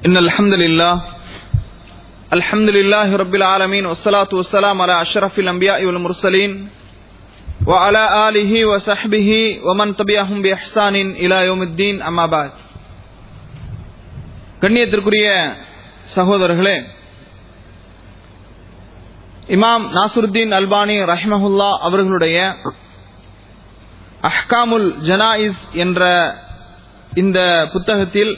إن الحمد لله رب العالمين والصلاة والسلام على أشرف الأنبياء والمرسلين وعلى آله وصحبه ومن تبعهم بإحسان إلى يوم الدين أما بعد. கண்ணியத்திற்குரிய சகோதரர்களே, இமாம் நாசருத்தீன் அல்பானி ரஹ்மஹுல்லா அவர்களுடைய அஹ்காமுல் ஜனாயிஸ் என்ற இந்த புத்தகத்தில்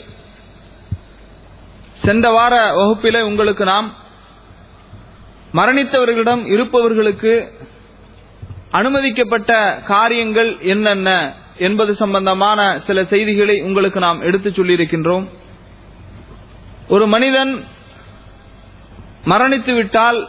சென்ற வார வகுப்பிலே உங்களுக்கு நாம் மரணித்தவர்களிடம் இருப்பவர்களுக்கு அனுமதிக்கப்பட்ட காரியங்கள் என்னென்ன என்பது சம்பந்தமான சில செய்திகளை உங்களுக்கு நாம் எடுத்துச் சொல்லியிருக்கின்றோம். ஒரு மனிதன் மரணித்துவிட்டால்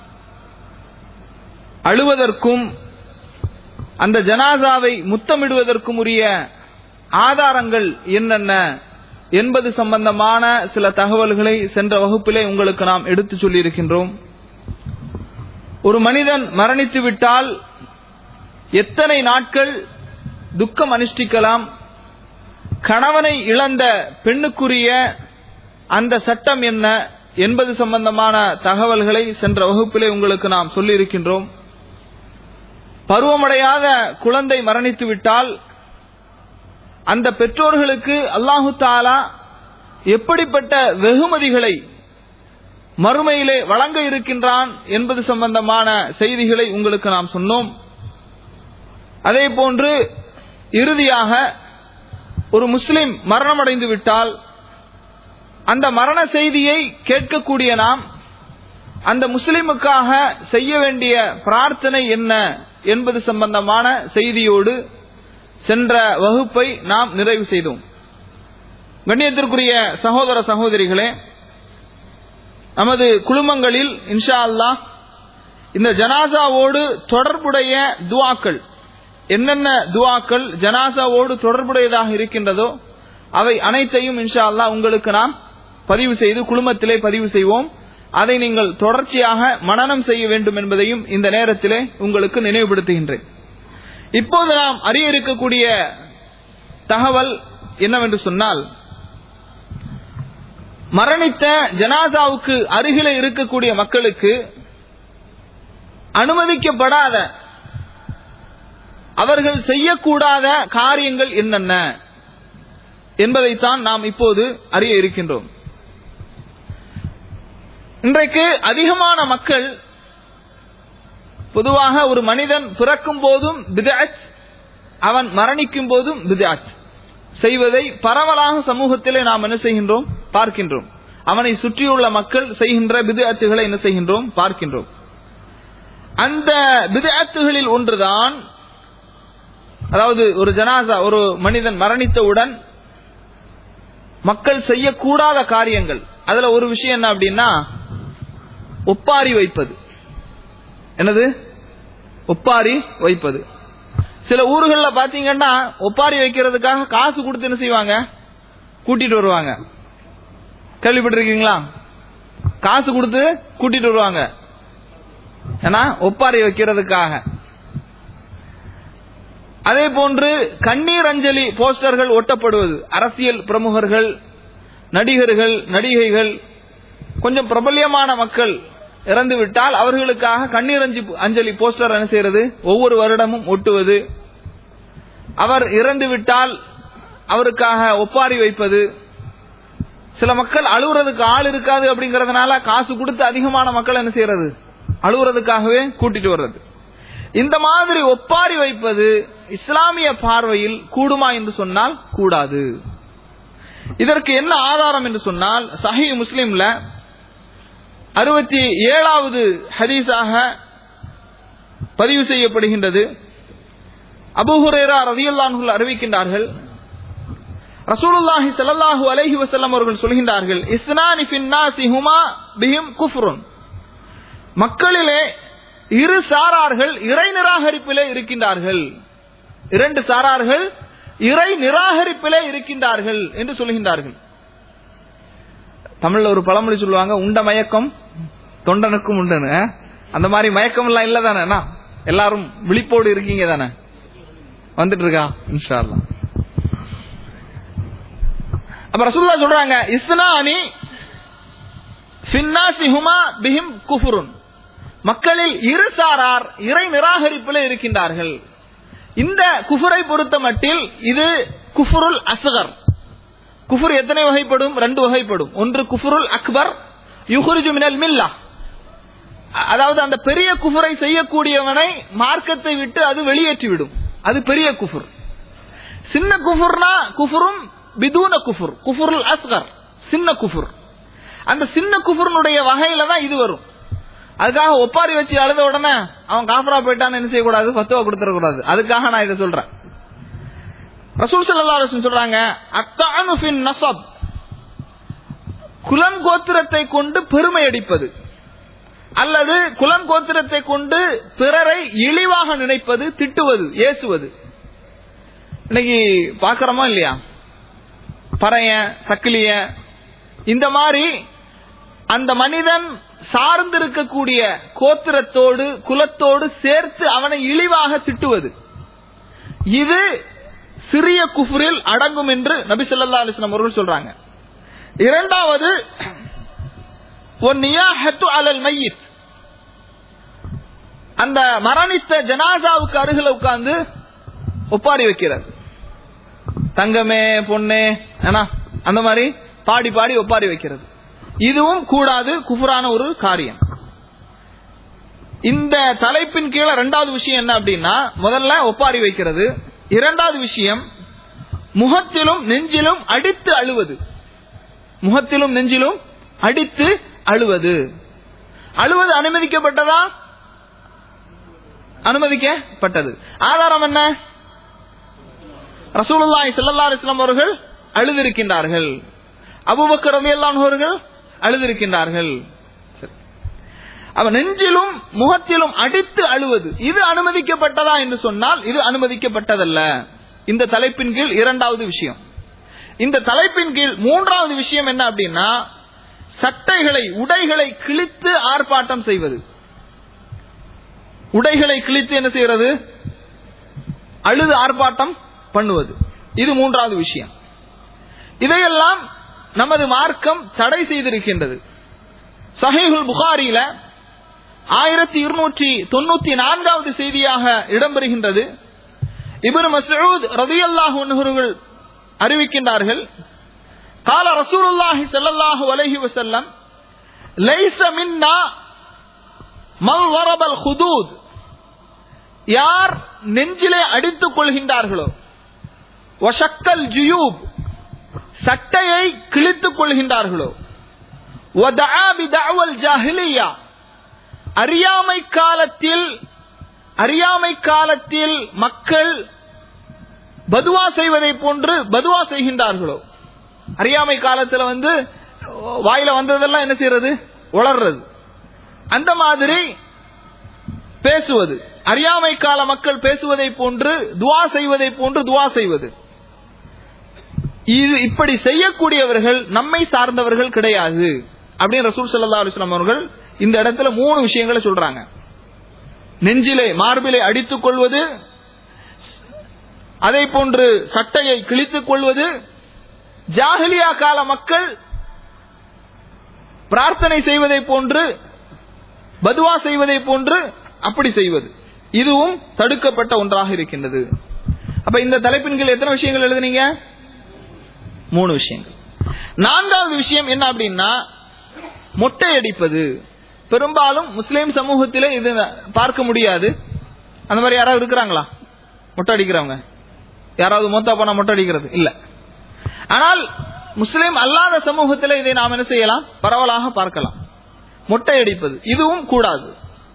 அழுவதற்கும் அந்த ஜனாசாவை முத்தமிடுவதற்கும் உரிய ஆதாரங்கள் என்னென்ன என்பது சம்பந்தமான சில தகவல்களை சென்ற வகுப்பிலே உங்களுக்கு நாம் எடுத்து சொல்லியிருக்கின்றோம். ஒரு மனிதன் மரணித்துவிட்டால் எத்தனை நாட்கள் துக்கம் அனுஷ்டிக்கலாம், கணவனை இழந்த பெண்ணுக்குரிய அந்த சட்டம் என்ன என்பது சம்பந்தமான தகவல்களை சென்ற வகுப்பிலே உங்களுக்கு நாம் சொல்லியிருக்கின்றோம். பருவமடையாத குழந்தை மரணித்துவிட்டால் அந்த பெற்றோர்களுக்கு அல்லாஹு தஆலா எப்படிப்பட்ட வெகுமதிகளை மறுமையிலே வழங்க இருக்கின்றான் என்பது சம்பந்தமான செய்திகளை உங்களுக்கு நாம் சொன்னோம். அதே போன்று இறுதியாக ஒரு முஸ்லிம் மரணமடைந்து விட்டால் அந்த மரண செய்தியை கேட்கக்கூடிய நாம் அந்த முஸ்லிமுக்காக செய்ய வேண்டிய பிரார்த்தனை என்ன என்பது சம்பந்தமான செய்தியோடு சென்ற வகுப்பை நாம் நிறைவு செய்தோம். கண்ணியத்திற்குரிய சகோதர சகோதரிகளே, நமது குழுமங்களில் இன்ஷா அல்லாஹ் இந்த ஜனாசாவோடு தொடர்புடைய துஆக்கள், என்னென்ன துஆக்கள் ஜனாசாவோடு தொடர்புடையதாக இருக்கின்றதோ அவை அனைத்தையும் இன்ஷா அல்லாஹ் உங்களுக்கு நாம் பதிவு செய்து குழுமத்திலே பதிவு செய்வோம். அதை நீங்கள் தொடர்ச்சியாக மனனம் செய்ய வேண்டும் என்பதையும் இந்த நேரத்திலே உங்களுக்கு நினைவுபடுத்துகின்றேன். இப்போது நாம் அறிய இருக்கக்கூடிய தகவல் என்னவென்று சொன்னால், மரணித்த ஜனாசாவுக்கு அருகிலே இருக்கக்கூடிய மக்களுக்கு அனுமதிக்கப்படாத, அவர்கள் செய்யக்கூடாத காரியங்கள் என்னென்ன என்பதைத்தான் நாம் இப்போது அறிய இருக்கின்றோம். இன்றைக்கு அதிகமான மக்கள் பொதுவாக ஒரு மனிதன் பிறக்கும் போதும் பித்அத், அவன் மரணிக்கும் போதும் பித்அத் செய்வதை பரவலாக சமூகத்திலே நாம் என்ன செய்கின்றோம், பார்க்கின்றோம். அவனை சுற்றியுள்ள மக்கள் செய்கின்ற பித்அத்துகளை என்ன செய்கின்றோம், பார்க்கின்றோம். அந்த பித்அத்துகளில் ஒன்றுதான், அதாவது ஒரு ஜனாசா, ஒரு மனிதன் மரணித்தவுடன் மக்கள் செய்யக்கூடாத காரியங்கள். அதுல ஒரு விஷயம் என்ன அப்படின்னா, ஒப்பாரி வைப்பது. என்னது? ஒப்பாரி வைப்பது. சில ஊர்களில் பாத்தீங்கன்னா ஒப்பாரி வைக்கிறதுக்காக காசு கொடுத்து என்ன செய்வாங்க, கூட்டிட்டு வருவாங்க. கேள்விப்பட்டிருக்கீங்களா? காசு கொடுத்து கூட்டிட்டு வருவாங்க, ஏன்னா ஒப்பாரி வைக்கிறதுக்காக. அதே போன்று கண்ணீர் அஞ்சலி போஸ்டர்கள் ஒட்டப்படுவது. அரசியல் பிரமுகர்கள், நடிகர்கள், நடிகைகள், கொஞ்சம் பிரபல்யமான மக்கள் இறந்து விட்டால் அவர்களுக்காக கண்ணீர் அஞ்சலி போஸ்டர் என்ன செய்யறது, ஒவ்வொரு வருடமும் ஒட்டுவது. அவர் இறந்து விட்டால் அவருக்காக ஒப்பாரி வைப்பது. சில மக்கள் அழுவுறதுக்கு ஆள் இருக்காது அப்படிங்கறதுனால காசு கொடுத்து அதிகமான மக்கள் என்ன செய்யறது, அழுவுறதுக்காகவே கூட்டிட்டு வர்றது. இந்த மாதிரி ஒப்பாரி வைப்பது இஸ்லாமிய பார்வையில் கூடுமா என்று சொன்னால் கூடாது. இதற்கு என்ன ஆதாரம் என்று சொன்னால், சஹீஹ் முஸ்லிம்ல 67வது ஹதீஸாக பதிவு செய்யப்படுகின்றது. அபூ ஹுரைரா ரலியல்லாஹு அன்ஹு அறிவிக்கின்றார்கள், ரசூலுல்லாஹி ஸல்லல்லாஹு அலைஹி வஸல்லம் அவர்கள் சொல்கின்றார்கள், இஸ்னானி ஃபின் நாஸி ஹுமா பிஹிம் குஃப்ருன். மக்களிலே இரு சாரார்கள் இறை நிராகரிப்பிலே இருக்கின்றார்கள். இரண்டு சாரார்கள் இறை நிராகரிப்பிலே இருக்கின்றார்கள் என்று சொல்கின்றார்கள். தமிழ்ல ஒரு பழமொழி சொல்லுவாங்க, உண்ட மயக்கம் தொண்டனுக்கும் உண்டுன்னு. அந்த மாதிரி மயக்கம் எல்லாம் இல்ல தானே? எல்லாரும் விழிப்போடு இருக்கீங்க தானே? வந்துட்டு இருக்கா இன்ஷா அல்லாஹ். அப்ப ரசூலுல்லாஹ் சொல்றாங்க, இஸ்னானி ஃபின்னாசி ஹுமா பிஹிம் குஃப்ருன், மக்களில் இரு சாரார் இறை நிராகரிப்பில் இருக்கின்றார்கள். இந்த குஃபரை பொறுத்த மட்டில் இது குஃபுருல் அஸ்கர். குஃபர் எத்தனை வகைப்படும்? 2 வகைப்படும். ஒன்று குஃபுருல் அக்பர் யுஹ்ரிஜு மினல் மில்லா, அதாவது அந்த பெரிய குஃபரை செய்யக்கூடியவனை மார்க்கத்தை விட்டு அது வெளியேற்றிவிடும், அது பெரிய குஃபர். சின்ன குஃபர்னா குஃபரும் பிதூன குஃபர், குஃபுருல் அஸ்கர் சின்ன குஃபர். அந்த சின்ன குஃபருடைய வகையில தான் இது வரும். அதுக்காக ஒப்பாரி வச்சு அழுத உடனே அவன் காஃபரா போயிட்டான்னு என்ன செய்யக்கூடாது, ஃபத்வா கொடுத்துடக்கூடாது. அதுக்காக நான் இதை சொல்றேன். ரசூல் ஸல்லல்லாஹு அலைஹி வஸல்லம் சொல்றாங்க, அத்தானு ஃபின் நஸப், குலம் கோத்திரத்தை கொண்டு பெருமை அடிப்பது அல்லது குலம் கோத்திரத்தை கொண்டு பிறரை இழிவாக நினைப்பது, திட்டுவது, ஏசுவது. இன்னைக்கு பாக்கிறோமா இல்லையா? பறைய, சக்கிலிய, இந்த மாதிரி அந்த மனிதன் சார்ந்திருக்கக்கூடிய கோத்திரத்தோடு குலத்தோடு சேர்த்து அவனை இழிவாக திட்டுவது, இது சிறிய குஃப்ரில் அடங்கும் என்று நபி ஸல்லல்லாஹு அலைஹி வஸல்லம் அவர்கள் சொல்றாங்க. இரண்டாவது வன்னியாஹத்து அலல் மய்யித், அந்த மரணித்த ஜனாசாவுக்கு அருகில் உட்கார்ந்து ஒப்பாரி வைக்கிறது. தங்கமே பொண்ணே அந்த மாதிரி பாடி பாடி ஒப்பாரி வைக்கிறது. இதுவும் கூடாது, குஃபரான ஒரு காரியம். இந்த தலைப்பின் கீழே 2வது விஷயம் என்ன அப்படின்னா, முதல்ல ஒப்பாரி வைக்கிறது. 2வது விஷயம் முகத்திலும் நெஞ்சிலும் அடித்து அழுவது. முகத்திலும் நெஞ்சிலும் அடித்து அழுவது. அழுவது அனுமதிக்கப்பட்டதா? அனுமதிக்கப்பட்டது. ஆதாரம் என்ன? ரசூலுல்லாஹி ஸல்லல்லாஹு அலைஹி வஸல்லம் அவர்கள் அழுதிருக்கின்றார்கள், அபூபக்கர் ரலியல்லாஹு அன்ஹு அவர்கள் அழுதிருக்கின்றார்கள். அவன் நெஞ்சிலும் முகத்திலும் அடித்து அழுவது இது அனுமதிக்கப்பட்டதா என்று சொன்னால் இது அனுமதிக்கப்பட்டதல்ல. இந்த தலைப்பின் கீழ் 2வது விஷயம். இந்த தலைப்பின் கீழ் 3வது விஷயம் என்ன அப்படின்னா, சட்டைகளை உடைகளை கிழித்து ஆர்ப்பாட்டம் செய்வது. உடைகளை கிழித்து என்ன செய்யறது? அழுது ஆர்ப்பாட்டம் பண்ணுவது. இது 3வது விஷயம். இதையெல்லாம் நமது மார்க்கம் தடை செய்திருக்கின்றது. சஹீஹுல் புகாரியில 1294வது செய்தியாக இடம்பெறுகின்றது. இப்னு மஸ்ஊத் ரலியல்லாஹு அன்ஹு அவர்கள் அறிவிக்கின்றார்கள், قال رسول الله صلى الله عليه وسلم ليس منا من ضرب الخدود, யார் நெஞ்சிலே அடித்துக் கொள்கின்றார்களோ, வஷக்கல் ஜுயூப், சட்டையை கிழித்துக் கொள்கின்றார்களோ, வதஆ பிதஅவல் ஜாஹிலியா, அறியாமை காலத்தில் மக்கள் பதுவா செய்வதை போன்று பதுவா செய்கின்றார்களோ, அறியாமை காலத்தில் வாயில வந்ததெல்லாம் என்ன செய்யறது? உளர்றது. அந்த மாதிரி பேசுவது, அறியாமை கால மக்கள் பேசுவதை போன்று துவா செய்வதை போன்று துவா செய்வது, இது இப்படி செய்யக்கூடியவர்கள் நம்மை சார்ந்தவர்கள் கிடையாது அப்படின்னு ரசூல் ஸல்லல்லாஹு அலைஹி வஸல்லம் அவர்கள் இந்த இடத்துல 3 விஷயங்களை சொல்றாங்க. நெஞ்சிலே மார்பிலே அடித்துக் கொள்வது, அதை போன்று சட்டையை கிழித்துக் கொள்வது, ஜாஹிலியா கால மக்கள் பிரார்த்தனை செய்வதை போன்று பதுவா செய்வதை போன்று அப்படி செய்வது, இதுவும் தடுக்கப்பட்ட ஒன்றாக இருக்கின்றது. அப்ப இந்த தலைப்பின் கீழ் எத்தனை விஷயங்கள் எழுதுனீங்க? 3 விஷயங்கள். 4வது விஷயம் என்ன அப்படின்னா, மொட்டை அடிப்பது. பெரும்பாலும் முஸ்லிம் சமூகத்திலே இது பார்க்க முடியாது. அந்த மாதிரி யாராவது இருக்கிறாங்களா மொட்டை அடிக்கிறவங்க? யாராவது மூத்தா போனா மொட்டை அடிக்கிறது இல்ல. ஆனால் முஸ்லிம் அல்லாத சமூகத்தில் இதை நாம் என்ன செய்யலாம்? பரவலாக பார்க்கலாம். மொட்டை அடிப்பது இதுவும் கூடாது.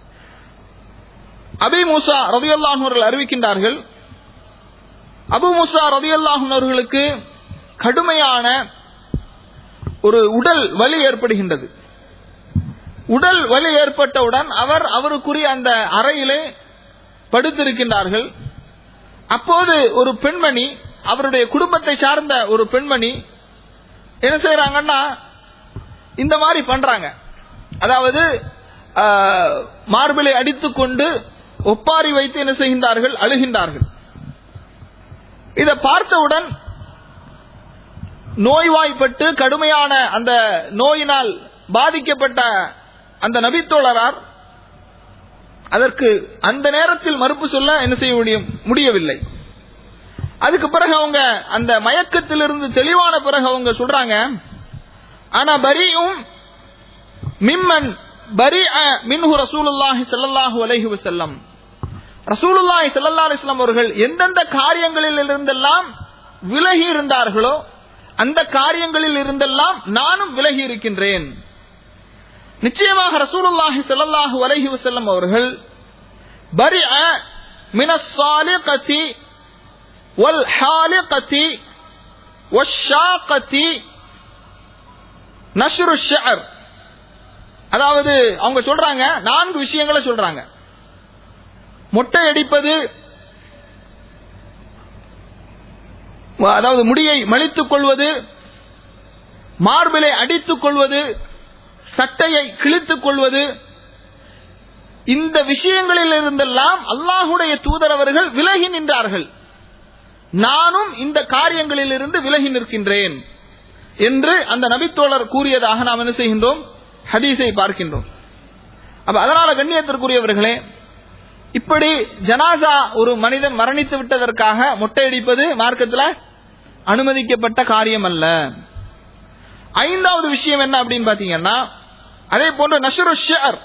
அபி மூசா ரலியல்லாஹு அன்ஹு அவர்கள் அறிவிக்கின்றார்கள், அபு மூசா ரலியல்லாஹு அன்ஹு அவர்களுக்கு கடுமையான ஒரு உடல் வலி ஏற்படுகின்றது. உடல் வலி ஏற்பட்டவுடன் அவருக்குரிய அந்த அறையிலே படுத்திருக்கின்றார்கள். அப்போது ஒரு பெண்மணி, அவருடைய குடும்பத்தை சார்ந்த ஒரு பெண்மணி என்ன செய்யறாங்கன்னா, இந்த மாதிரி பண்றாங்க. அதாவது மார்பிலை அடித்துக் கொண்டு ஒப்பாரி வைத்து என்ன செய்கின்றார்கள்? அழுகின்றார்கள். இதை பார்த்தவுடன் நோய்வாய்ப்பட்டு கடுமையான அந்த நோயினால் பாதிக்கப்பட்ட அந்த நபித்தோழரார் அதற்கு அந்த நேரத்தில் மறுப்பு சொல்ல என்ன செய்ய முடியவில்லை. அதுக்கு பிறகு அவங்க அந்த மயக்கத்திலிருந்து தெளிவான பிறகு அவங்க சொல்றாங்க, ஆனா பரீஉம் மிம்மன் பரீஅ மின்ஹு ரசூலுல்லாஹி ஸல்லல்லாஹு அலைஹி வஸல்லம். ரசூலுல்லாஹி ஸல்லல்லாஹு அலைஹி வஸல்லம் அவர்கள் எந்தெந்த காரியங்களில் இருந்தெல்லாம் விலகி இருந்தார்களோ அந்த காரியங்களில் இருந்தெல்லாம் நானும் விலகி இருக்கின்றேன். நிச்சயமாக ரசூலுல்லாஹி ஸல்லல்லாஹு அலைஹி வஸல்லம் அவர்கள் பரீஅ மினஸ் ஸாலிகதி வல் ஹாலிகதி வஷ்ஷாகதி நஷ்ரு ஷஅர், அதாவது அவங்க சொல்றாங்க 4 விஷயங்களை சொல்றாங்க. மொட்டை அடிப்பது, அதாவது முடியை மலித்துக் கொள்வது, மார்பிலை அடித்துக் கொள்வது, சட்டையை கிழித்துக் கொள்வது, இந்த விஷயங்களில் இருந்தெல்லாம் அல்லாஹுடைய தூதர் அவர்கள் விலகி நின்றார்கள். நானும் இந்த காரியங்களில் இருந்து விலகி நிற்கின்றேன் என்று அந்த நபித்தோழர் கூறியதாக நாம் என்ன செய்கின்றோம், ஹதீஸை பார்க்கின்றோம். அப்ப அதனால கண்ணியத்திற்குரியவர்களே, இப்படி ஜனாசா ஒரு மனிதன் மரணித்து விட்டதற்காக மொட்டையடிப்பது மார்க்கத்தில் அனுமதிக்கப்பட்ட காரியம் அல்ல. 5வது விஷயம் என்ன அப்படின்னு பாத்தீங்கன்னா, அதே போன்று நஷ்ரு ஷஅர்,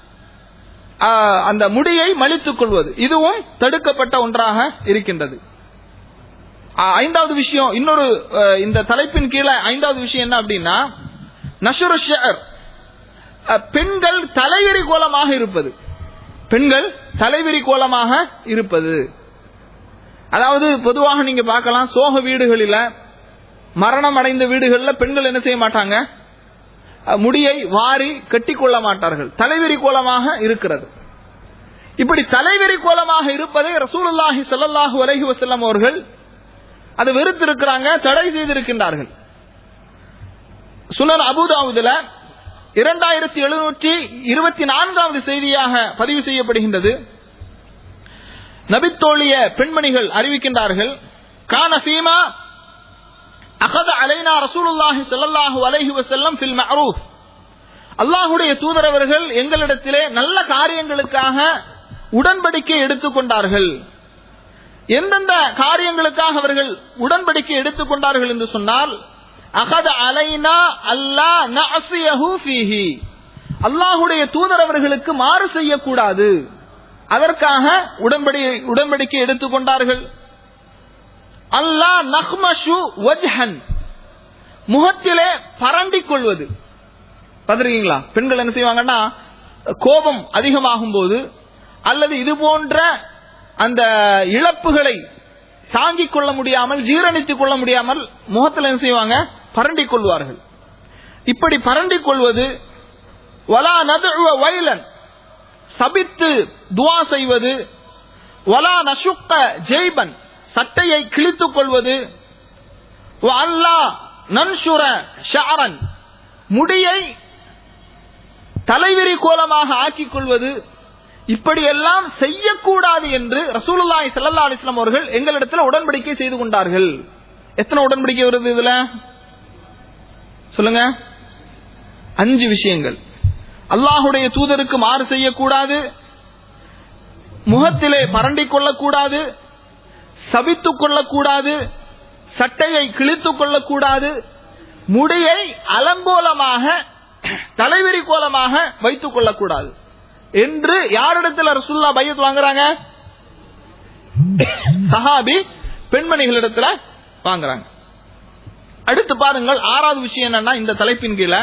அந்த முடியை மலித்துக் கொள்வது, இதுவும் தடுக்கப்பட்ட ஒன்றாக இருக்கின்றது. 5வது விஷயம், இன்னொரு இந்த தலைப்பின் கீழே 5வது விஷயம் என்ன அப்படின்னா, நஷ்ரு ஷஅர், பெண்கள் தலைவிரி கோலமாக இருப்பது. பெண்கள் தலைவிரி கோலமாக இருப்பது, அதாவது பொதுவாக நீங்க பார்க்கலாம், சோக வீடுகளில், மரணம் அடைந்த வீடுகளில் பெண்கள் என்ன செய்ய மாட்டாங்க, முடியை வாரி கட்டிக்கொள்ள மாட்டார்கள், தலைவிரி கோலமாக இருக்கிறது. இப்படி தலைவிரி கோலமாக இருப்பதை ரசூலுல்லாஹி ஸல்லல்லாஹு அலைஹி வஸல்லம் அவர்கள் அதை வெறுத்திருக்கிறாங்க, தடை செய்திருக்கின்றார்கள். சுனன் அபூ தாவூதுல 2724வது செய்தியாக பதிவு செய்யப்படுகின்றது. நபித்தோழிய பெண்மணிகள் அறிவிக்கின்றார்கள், கான ஃபீமா அகத அலைனா ரசூலுல்லாஹி ஸல்லல்லாஹு அலைஹி வஸல்லம் ஃபில் மஅரூஃப். அல்லாஹ்வுடைய தூதர் அவர்கள் எங்களிடத்திலே நல்ல காரியங்களுக்காக உடன்படிக்கை எடுத்துக்கொண்டார்கள். எந்தெந்த காரியங்களுக்காக அவர்கள் உடன்படிக்கை எடுத்துக்கொண்டார்கள் என்று சொன்னால், அகத அலைனா அல்லா நஅஸியஹு ஃபீஹி, அல்லாஹ்வுடைய தூதர் அவர்களுக்கு மாறு செய்யக்கூடாது, அதற்காக உடன்படிக்கை எடுத்துக்கொண்டார்கள். அல்லா நஹ்மஷு வஜ்ஹன், முகத்திலே பரண்டிக் கொள்வது. பாத்திருக்கீங்களா, பெண்கள் என்ன செய்வாங்கன்னா, கோபம் அதிகமாகும் போது அல்லது இது போன்ற அந்த இழப்புகளை தாங்கிக் கொள்ள முடியாமல், ஜீரணித்துக் கொள்ள முடியாமல் முகத்தில் என்ன செய்வாங்க, பரண்டிக் கொள்வார்கள். இப்படி பரண்டிக் கொள்வது, வலா நதுஅ வைலன், சபித்து துஆ செய்வது, வலா நஷுக்க ஜெய்பன், சட்டையை கிழித்துக் கொள்வது, வஅல்லா நன்ஷுர ஷஅரன், முடியை தலைவிரி கோலமாக ஆக்கிக் கொள்வது, இப்படியெல்லாம் செய்யக்கூடாது என்று ரசூலுல்லாஹி ஸல்லல்லாஹு அலைஹி வஸல்லம் அவர்கள் எங்களிடத்தில் உடன்படிக்கை செய்து கொண்டார்கள். எத்தனை உடன்படிக்கை வருது இதுல சொல்லுங்க? 5 விஷயங்கள். அல்லாஹுடைய தூதருக்கு மாறு செய்யக்கூடாது, முகத்திலே பரண்டிக் கொள்ளக்கூடாது, சபித்துக் கொள்ளக்கூடாது, சட்டையை கிழித்துக் கொள்ளக்கூடாது, முடியை அலங்கோலமாக தலைவிரி கோலமாக வைத்துக் கொள்ளக்கூடாது என்று யாரிடத்தில் ரசூலுல்லாஹ் பையத் வாங்குறாங்க? சஹாபி பெண்மணிகளிடத்தில் வாங்குறாங்க. அடுத்து பாருங்கள், 6வது விஷயம் என்னன்னா, இந்த தலைப்பின் கீழே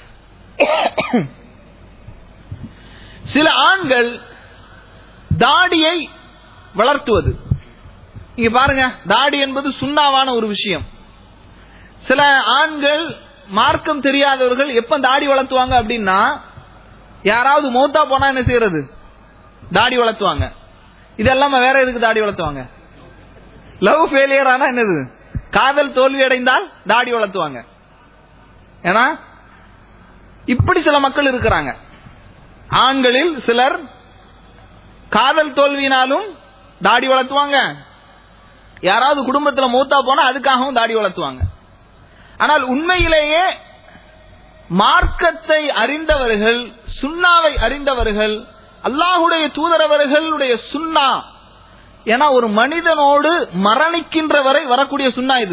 சில ஆண்கள் தாடியை வளர்த்துவது. இங்க பாருங்க, தாடி என்பது சுன்னாவான ஒரு விஷயம். சில ஆண்கள் மார்க்கம் தெரியாதவர்கள் எப்ப தாடி வளர்த்துவாங்க அப்படின்னா, யாராவது மௌத்தா போனா என்ன செய்யறது, தாடி வளர்த்துவாங்க. இதெல்லாம் வேற எதுக்கு தாடி வளர்த்துவாங்க? லவ் ஃபெயிலியர் ஆனா என்னது, காதல் தோல்வி அடைந்தால் தாடி வளர்த்துவாங்க. ஏன்னா இப்படி சில மக்கள் இருக்கிறாங்க. ஆண்களில் சிலர் காதல் தோல்வியினாலும் தாடி வளர்த்துவாங்க, யாராவது குடும்பத்தில் மூத்தா போனா அதுக்காகவும் தாடி வளர்த்துவாங்க. ஆனால் உண்மையிலேயே மார்க்கத்தை அறிந்தவர்கள், சுன்னாவை அறிந்தவர்கள், அல்லாஹுடைய தூதரவர்களுடைய சுன்னா என ஒரு மனிதனோடு மரணிக்கின்ற வரை வரக்கூடிய சுன்னா இது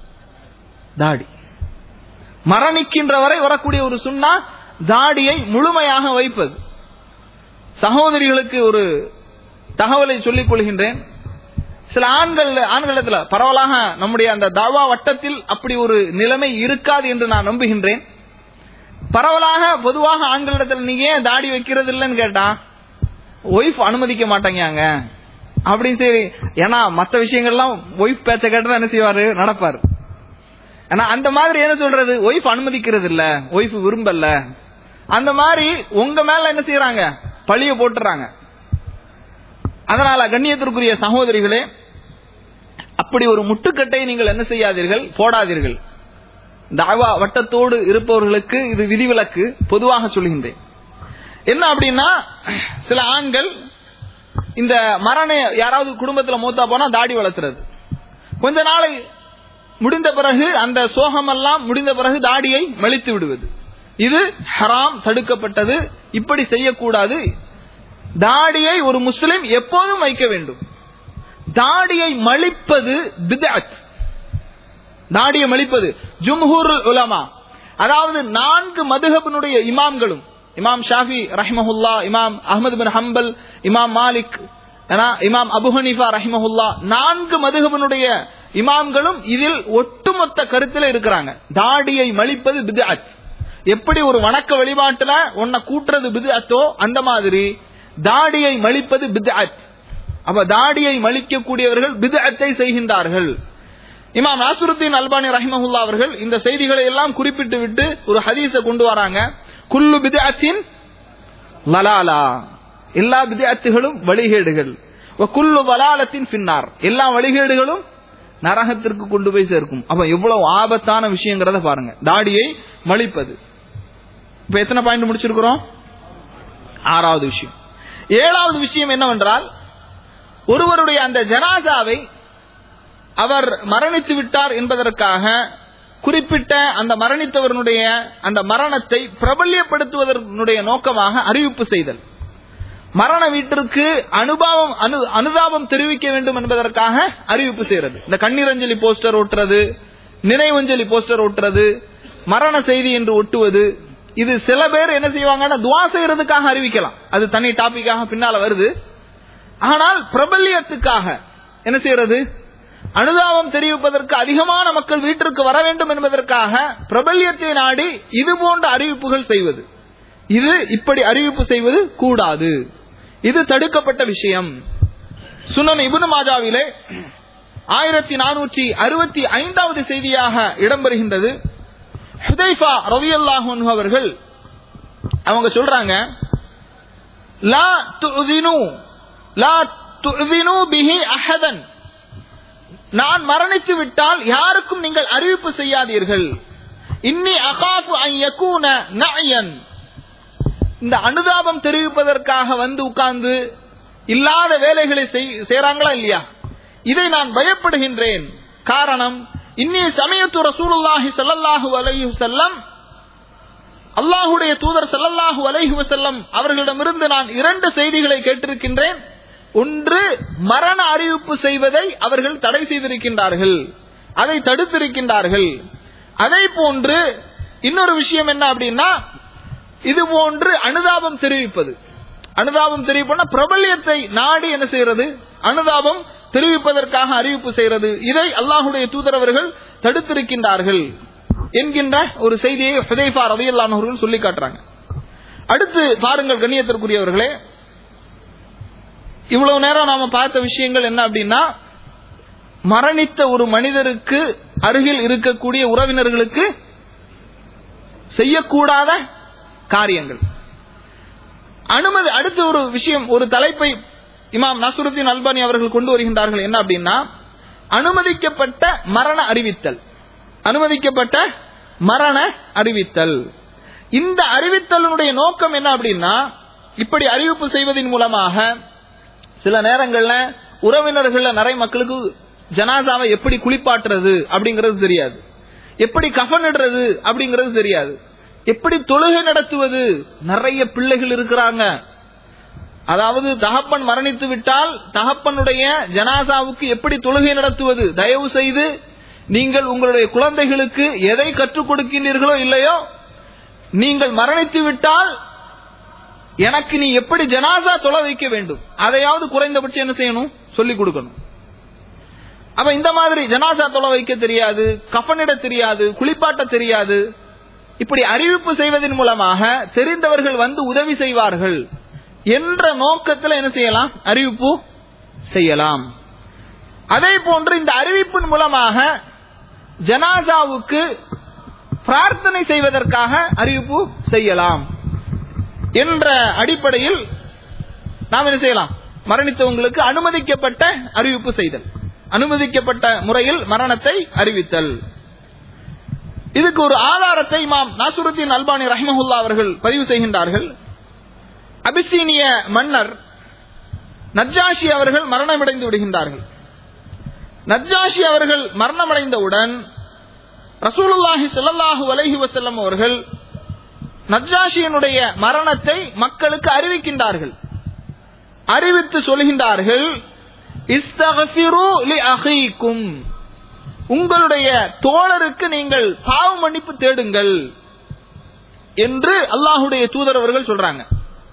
தாடி. மரணிக்கின்ற வரை வரக்கூடிய ஒரு சுன்னா தாடியை முழுமையாக வைப்பது. சகோதரிகளுக்கு ஒரு தகவலை சொல்லிக் கொள்கின்றேன். சில ஆண்களிடத்துல பரவலாக நம்முடைய அந்த தாவா வட்டத்தில் அப்படி ஒரு நிலைமை இருக்காது என்று நான் நம்புகின்றேன். பரவலாக பொதுவாக ஆண்களிடத்துல நீங்க ஏன் தாடி வைக்கிறது இல்லைன்னு கேட்டா ஒய்ஃப் அனுமதிக்க மாட்டாங்க அப்படின்னு. சரி, ஏன்னா மற்ற விஷயங்கள்லாம் ஒய்ஃப் பேச்ச கேட்டதான் என்ன செய்வாரு, நடப்பாரு. ஏன்னா அந்த மாதிரி என்ன சொல்றது, ஒய்ஃப் அனுமதிக்கிறது இல்ல, ஒய்ஃப் விரும்பல, அந்த மாதிரி உங்க மேல என்ன செய்யறாங்க, பழிய போட்டுறாங்க. அதனால கண்ணியத்திற்குரிய சகோதரிகளே, அப்படி ஒரு முட்டுக்கட்டை நீங்கள் என்ன செய்யாதீர்கள், போடாதீர்கள். தாவா வட்டத்தோடு இருப்பவர்களுக்கு இது விதிவிலக்கு, பொதுவாக சொல்கின்றேன். என்ன அப்படின்னா, சில ஆண்கள் இந்த மரண யாராவது குடும்பத்துல மூத்தா போனா தாடி வளர்த்துறது, கொஞ்ச நாளை முடிந்த பிறகு அந்த சோகமெல்லாம் முடிந்த பிறகு தாடியை மலித்து விடுவது, இது ஹராம், தடுக்கப்பட்டது. இப்படி செய்யக்கூடாது. தாடியை ஒரு முஸ்லிம் எப்போதும் வைக்க வேண்டும். தாடியை மலிப்பது பித்அத். தாடியை மலிப்பது ஜும்ஹூருல் உலமா, அதாவது 4 மதுஹபினுடைய இமாம்களும், இமாம் ஷாஃபி ரஹ்மஹுல்லா, இமாம் அஹ்மது பின் ஹம்பல், இமாம் மாலிக், இமாம் அபு ஹனீஃபா ரஹ்மஹுல்லா, 4 மதுஹபினுடைய இமாம்களும் இதில் ஒட்டுமொத்த கருத்துல இருக்கிறாங்க. தாடியை மலிப்பது பித்அத். எப்படி ஒரு வணக்க வழிபாட்டுல உன்னை கூட்டுறது பித்அத்தோ அந்த மாதிரி தாடியை மலிப்பது பித்அத். அப்ப தாடியை மலிக்க கூடியவர்கள் பித்அத்தை செய்கின்றார்கள். இமாம் நாசிருத்தீன் அல்பானி ரஹ்மஹுல்லா அவர்கள் இந்த செய்திகளை எல்லாம் குறிப்பிட்டு விட்டு ஒரு ஹதீஸை கொண்டு வராங்க. குல்லு பித்அத்தின் லலாலா, எல்லா பித்அத்துகளும் வழிகேடுகள். வ குல்லு வலாலத்தின் ஃபின்னார், எல்லா வழிகேடுகளும் நரகத்திற்கு கொண்டு போய் சேர்க்கும். அப்ப எவ்வளவு ஆபத்தான விஷயங்கிறத பாருங்க, தாடியை மலிப்பது. இப்ப எத்தனை பாயிண்ட் முடிச்சிருக்கிறோம்? 6வது விஷயம். 7வது விஷயம் என்னவென்றால், ஒருவருடைய அந்த ஜனாசாவை அவர் மரணித்து விட்டார் என்பதற்காக குறிப்பிட்ட அந்த மரணித்தவருடைய அந்த மரணத்தை பிரபல்யப்படுத்துவதனுடைய நோக்கமாக அறிவிப்பு செய்தல், மரண வீட்டிற்கு அனுதாபம் தெரிவிக்க வேண்டும் என்பதற்காக அறிவிப்பு செய்யறது. இந்த கண்ணீரஞ்சலி போஸ்டர் ஒட்டுறது, நினைவஞ்சலி போஸ்டர் ஒட்டுறது, மரண செய்தி என்று ஒட்டுவது, இது சில பேர் என்ன செய்வாங்கன்னா துவா செய்யறதுக்காக அறிவிக்கலாம், அது தனி டாபிக்காக பின்னால வருது. ஆனால் பிரபல்யத்துக்காக என்ன செய்யறது, அனுதாபம் தெரிவிப்பதற்கு அதிகமான மக்கள் வீட்டிற்கு வர வேண்டும் என்பதற்காக பிரபல்யத்தை நாடி இது போன்ற அறிவிப்புகள் செய்வது, இது இப்படி அறிவிப்பு செய்வது கூடாது, இது தடுக்கப்பட்ட விஷயம். சுனன் இப்னு மாஜாவிலே 1465வது செய்தியாக இடம்பெறுகின்றது. ஹுதைஃபா ரலியல்லாஹு அன்ஹு அவர்கள் அவங்க சொல்றாங்க, லா துஅதினு பிஹி அஹதன், நான் மரணித்து விட்டால் யாருக்கும் நீங்கள் அறிவிப்பு செய்யாதீர்கள். இன்னி அகாஃபு அன் யகூன நஅயன், இந்த அனுதாபம் தெரிவிப்பதற்காக வந்து உட்கார்ந்து இல்லாத வேலைகளை செய்றாங்களா இல்லையா, இதை நான் பயப்படுகின்றேன். காரணம், இன்னி சமயத்து ரசூலுல்லாஹி ஸல்லல்லாஹு அலைஹி வஸல்லம், அல்லாஹ்வுடைய தூதர் ஸல்லல்லாஹு அலைஹி வஸல்லம் அவர்களிடமிருந்து நான் 2 செய்திகளை கேட்டிருக்கின்றேன். ஒன்று, மரண அறிவிப்பு செய்வதை அவர்கள் தடை செய்திருக்கின்றார்கள், அதை தடுத்திருக்கின்றார்கள். அதே போன்று இன்னொரு விஷயம் என்ன அப்படின்னா, இது போன்று அனுதாபம் தெரிவிப்பது, அனுதாபம் தெரிவிப்போனா பிரபல்யத்தை நாடி என்ன செய்யறது, அனுதாபம் தெரிவிப்பதற்காக அறிவிப்பு செய்யறது, இதை அல்லாஹ்வுடைய தூதர் அவர்கள் தடுத்திருக்கின்றார்கள் என்கின்ற ஒரு செய்தியை ஹுதைஃபா ரலியல்லாஹு அன்ஹு அவர்கள் சொல்லி காட்டுறாங்க. அடுத்து பாருங்கள் கண்ணியத்திற்குரியவர்களே, இவ்வளவு நேரம் நாம பார்த்த விஷயங்கள் என்ன அப்படின்னா, மரணித்த ஒரு மனிதருக்கு அருகில் இருக்கக்கூடிய உறவினர்களுக்கு செய்யக்கூடாத காரியங்கள், அனுமதி. அடுத்த ஒரு விஷயம், ஒரு தலைப்பை இமாம் நாசிருத்தீன் அல்பானி அவர்கள் கொண்டு வருகின்றார்கள். என்ன அப்படின்னா, அனுமதிக்கப்பட்ட மரண அறிவித்தல், அனுமதிக்கப்பட்ட மரண அறிவித்தல். இந்த அறிவித்தலுடைய நோக்கம் என்ன அப்படின்னா, இப்படி அறிவிப்பு செய்வதன் மூலமாக சில நேரங்கள்ல உறவினர்கள நிறைய மக்களுக்கு ஜனாசாவை எப்படி குளிப்பாட்டுறது அப்படிங்கிறது தெரியாது, எப்படி கஃனிடுறது அப்படிங்கிறது தெரியாது. எப்படி தொழுகை நடத்துவது? நிறைய பிள்ளைகள் இருக்கிறாங்க. அதாவது தகப்பன் மரணித்து விட்டால் தகப்பனுடைய ஜனாசாவுக்கு எப்படி தொழுகை நடத்துவது? தயவு செய்து நீங்கள் உங்களுடைய குழந்தைகளுக்கு எதை கற்றுக் கொடுக்கின்றீர்களோ இல்லையோ, நீங்கள் மரணித்து விட்டால் எனக்கு நீ எப்படி ஜனாசா தொழ வைக்க வேண்டும், அதையாவது குறைந்தபட்சம் என்ன செய்யணும், சொல்லிக் கொடுக்கணும். அப்ப இந்த மாதிரி ஜனாசா தொழ வைக்க தெரியாது, கஃனிட தெரியாது, குளிப்பாட்ட தெரியாது, இப்படி அறிவிப்பு செய்வதன் மூலமாக தெரிந்தவர்கள் வந்து உதவி செய்வார்கள் என்ற நோக்கத்தில் என்ன செய்யலாம், அறிவிப்பு செய்யலாம். அதே போன்று இந்த அறிவிப்பின் மூலமாக ஜனாசாவுக்கு பிரார்த்தனை செய்வதற்காக அறிவிப்பு செய்யலாம் என்ற அடிப்படையில் நாம் என்ன செய்யலாம், மரணித்தவங்களுக்கு அனுமதிக்கப்பட்ட அறிவிப்பு செய்தல், அனுமதிக்கப்பட்ட முறையில் மரணத்தை அறிவித்தல். இதுக்கு ஒரு ஆதாரத்தை இமாம் நாசுருத்தீன் அல்பானி ரஹ்மஹுல்லாஹ் அவர்கள் பதிவு செய்கின்றார்கள். அபிசீனிய மன்னர் நஜ்ஜாஷி அவர்கள் மரணமடைந்து விடுகின்றார்கள். நஜ்ஜாஷி அவர்கள் மரணமடைந்தவுடன் ரசூலுல்லாஹி ஸல்லல்லாஹு அலைஹி வஸல்லம் அவர்கள் நஜ்ஜாஷியினுடைய மரணத்தை மக்களுக்கு அறிவிக்கின்றார்கள். அறிவித்து சொல்கின்றார்கள், இஸ்தக்ஃபிரு லி அஹீக்கும், உங்களுடைய தோழருக்கு நீங்கள் பாவ மன்னிப்பு தேடுங்கள் என்று அல்லாஹ்வுடைய தூதர் அவர்கள் சொல்றாங்க.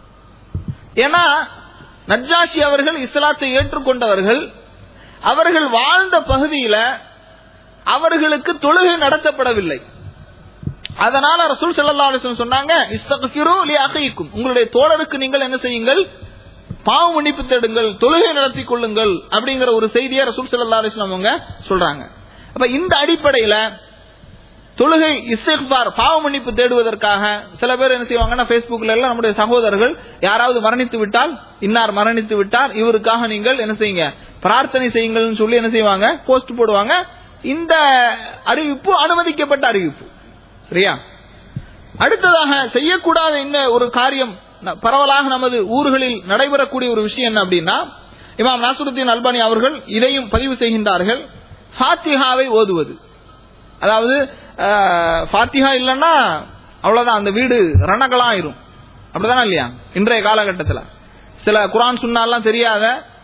ஏன்னா நஜ்ஜாஷி அவர்கள் இஸ்லாத்தை ஏற்றுக்கொண்டவர்கள், அவர்கள் வாழ்ந்த பகுதியில் அவர்களுக்கு தொழுகை நடத்தப்படவில்லை. அதனால ரசூல் ஸல்லல்லாஹு அலைஹி வஸல்லம் சொன்னாங்க, இஸ்தக்ஃபிரு லி அஹீக்கும், உங்களுடைய தோழருக்கு நீங்கள் என்ன செய்யுங்கள், பாவ மன்னிப்பு தேடுங்கள், தொழுகை நடத்தி கொள்ளுங்கள் அப்படிங்கிற ஒரு செய்தியை ரசூல் ஸல்லல்லாஹு அலைஹி வஸல்லம் அவங்க சொல்றாங்க. அப்ப இந்த அடிப்படையில தொழுகை இஸ்திக்பார் பாவ மன்னிப்பு தேடுவதற்காக சில பேர் என்ன செய்வாங்கன்னா, Facebookல எல்லாம் நம்முடைய சகோதரர்கள் யாராவது மரணித்து விட்டால், இன்னார் மரணித்து விட்டால் இவருக்காக நீங்கள் என்ன செய்யுங்க, பிரார்த்தனை செய்யுங்கள் சொல்லி என்ன செய்வாங்க, போஸ்ட் போடுவாங்க. இந்த அறிவிப்பு அனுமதிக்கப்பட்ட அறிவிப்பு. சரியா? அடுத்ததாக செய்யக்கூடாத இந்த ஒரு காரியம் பரவலாக நமது ஊர்களில் நடைபெறக்கூடிய ஒரு விஷயம் என்ன அப்படின்னா, இமாம் நாசுருத்தீன் அல்பானி அவர்கள் இதையும் பதிவு செய்கின்றார்கள், ஃபாத்திஹாவை ஓதுவது. அதாவது ஃபாத்திஹா இல்லைன்னா அவ்வளவுதான், அந்த வீடு ரணகலாயிரும். அப்படிதானே இல்லையா? இன்றைய காலகட்டத்தில் சில குர்ஆன் சுன்னாலாம் தெரியாத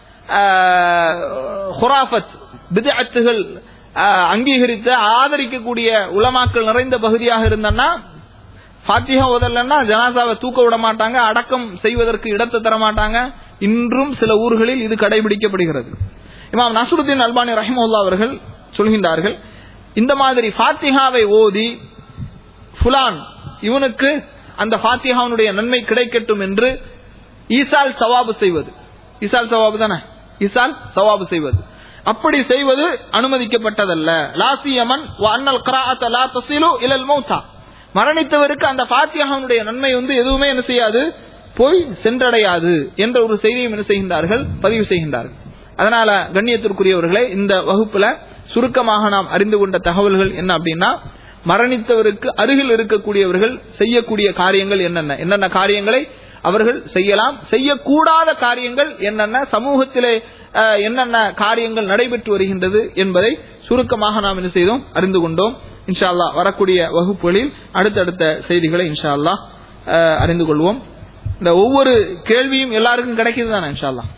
ஹுராஃபத் பித்அத்துகள் அங்கீகரித்த ஆதரிக்கக்கூடிய உலமாக்கள் நிறைந்த பகுதியாக இருந்தன்னா ஃபாத்திஹா ஓதலன்னா ஜனாசாவை தூக்க விட மாட்டாங்க, அடக்கம் செய்வதற்கு இடத்தை தர மாட்டாங்க. இன்றும் சில ஊர்களில் இது கடைபிடிக்கப்படுகிறது. இமாம் நாசுருத்தீன் அல்பானி ரஹிமஹுல்லாஹ் அவர்கள் சொல்கின்றார்கள், இந்த மாதிரி ஃபாத்திஹாவை ஓதி ஃபுலான் இவனுக்கு அந்த ஃபாத்திஹாவுடைய நன்மை கிடைக்கட்டும் என்று ஈசால் சவாபு செய்வது, ஈசால் சவாபு தானே, ஈசால் சவாபு செய்வது, அப்படி செய்வது அனுமதிக்கப்பட்டதல்ல. லாசியமன் வ அன்னல் க்ராஅத லா தஸிலு இலல் மௌதா, மரணித்தவருக்கு அந்த ஃபாத்திஹாவுடைய நன்மை எதுவுமே என்ன செய்யாது, போய் சென்றடையாது என்ற ஒரு செய்தியை என்ன செய்கின்றார்கள், பதிவு செய்கின்றார்கள். அதனால கண்ணியத்திற்குரியவர்களே, இந்த வகுப்புல சுருக்கமாக நாம் அறிந்து கொண்ட தகவல்கள் என்ன அப்படின்னா, மரணித்தவருக்கு அருகில் இருக்கக்கூடியவர்கள் செய்யக்கூடிய காரியங்கள் என்னென்ன காரியங்களை அவர்கள் செய்யலாம், செய்யக்கூடாத காரியங்கள் என்னென்ன, சமூகத்திலே என்னென்ன காரியங்கள் நடைபெற்று வருகின்றது என்பதை சுருக்கமாக நாம் என்ன செய்தோம், அறிந்து கொண்டோம். இன்ஷா அல்லாஹ் வரக்கூடிய வகுப்புகளில் அடுத்தடுத்த செய்திகளை இன்ஷா அல்லாஹ் அறிந்து கொள்வோம். இந்த ஒவ்வொரு கேள்வியும் எல்லாருக்கும் கிடைக்குது தானே? இன்ஷா அல்லாஹ்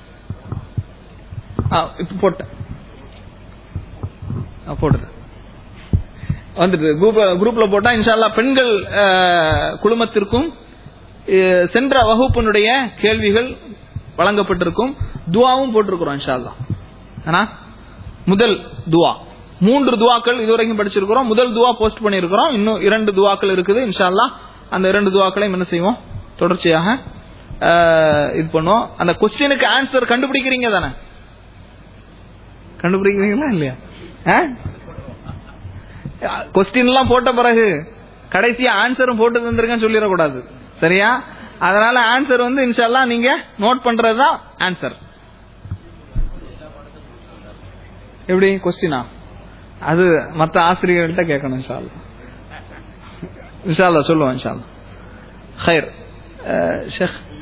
இப்ப போட்டது வந்துட்டு குரூப்ல போட்டா இன்ஷா அல்லாஹ் பெண்கள் குழுமத்திற்கும் சென்ற வகுப்பினுடைய கேள்விகள் வழங்கப்பட்டிருக்கும், துவாவும் போட்டிருக்கிறோம் இன்ஷா அல்லாஹ். ஆனா முதல் துவா 3 துவாக்கள் இதுவரைக்கும் படிச்சிருக்கிறோம். முதல் துவா போஸ்ட் பண்ணியிருக்கிறோம், இன்னும் 2 துவாக்கள் இருக்குது. இன்ஷா அல்லாஹ் அந்த 2 துவாக்களையும் என்ன செய்வோம், தொடர்ச்சியாக இது பண்ணுவோம். அந்த கொஸ்டினுக்கு ஆன்சர் கண்டுபிடிக்கிறீங்க தானே? கண்டுபிடிக்கிறீங்களா இல்லையா? கொஸ்டின் எல்லாம் போட்ட பிறகு கடைசியா ஆன்சரும் போட்டு தந்திருக்கேன்னு சொல்லிடக்கூடாது. சரியா? அதனால ஆன்சர் இன்ஷா அல்லாஹ் நீங்க நோட் பண்றதுதான் ஆன்சர். எப்படி கொஸ்டினா அது மற்ற ஆசிரியர்கள்ட்ட கேட்கணும். இன்ஷா அல்லாஹ் இன்ஷா அல்லாஹ் சொல்லுவோம். இன்ஷா அல்லாஹ். خير شيخ